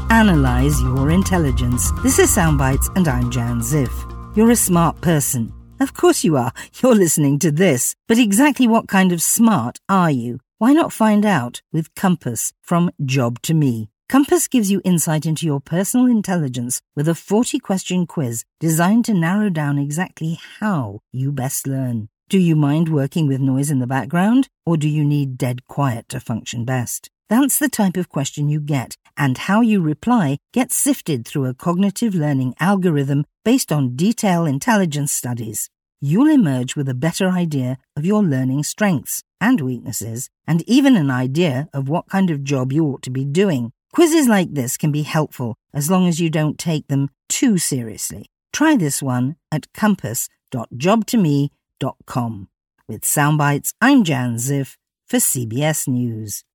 analyse your intelligence. This is Soundbites and I'm Jan Ziff. You're a smart person. Of course you are. You're listening to this. But exactly what kind of smart are you? Why not find out with Compass from Job to Me? Compass gives you insight into your personal intelligence with a 40-question quiz designed to narrow down exactly how you best learn. Do you mind working with noise in the background, or do you need dead quiet to function best? That's the type of question you get, and how you reply gets sifted through a cognitive learning algorithm based on detailed intelligence studies. You'll emerge with a better idea of your learning strengths and weaknesses, and even an idea of what kind of job you ought to be doing. Quizzes like this can be helpful as long as you don't take them too seriously. Try this one at compass.jobtome.com. With Soundbites, I'm Jan Ziff for CBS News.